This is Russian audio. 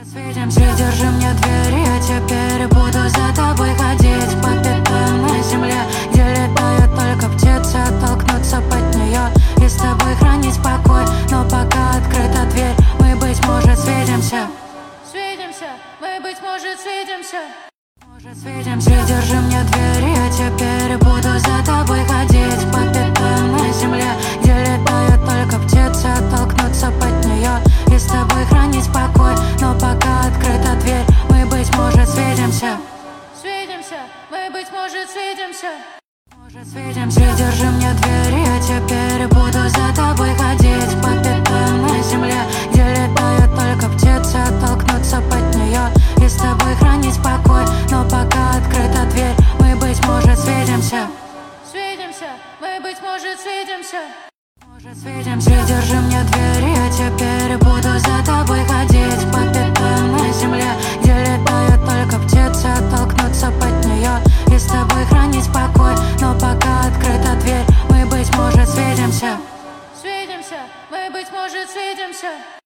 Свидимся, держи мне дверь, я теперь буду за тобой ходить по пятам на земле, где летают только птицы, оттолкнуться под нее и с тобой хранить покой. Но пока открыта дверь, мы, быть может, свидимся. Свидимся, мы, быть может, свидимся. Может, свидимся, держи мне дверь, я теперь буду за тобой ходить по пятам на земле, где летают только птицы, оттолкнуться под нее и с тобой хранить покой. Но пока открыта дверь, мы, быть может, свидимся. Свидимся, мы, быть может, свидимся. Может, свидимся, держи мне дверь, я теперь буду за тобой ходить по пятам на земле, где летают только птицы, оттолкнуться под нее и с тобой хранить покой. Но пока открыта дверь, мы, быть может, свидимся. Свидимся, мы, быть может, свидимся. Может, свидимся, держи мне дверь, я теперь буду за тобой ходить по пятам на земле, где летают только птицы, оттолкнуться под нее и с тобой хранить покой. Но пока открыта дверь, мы, быть может, свидимся. Свидимся, мы, быть может, свидимся.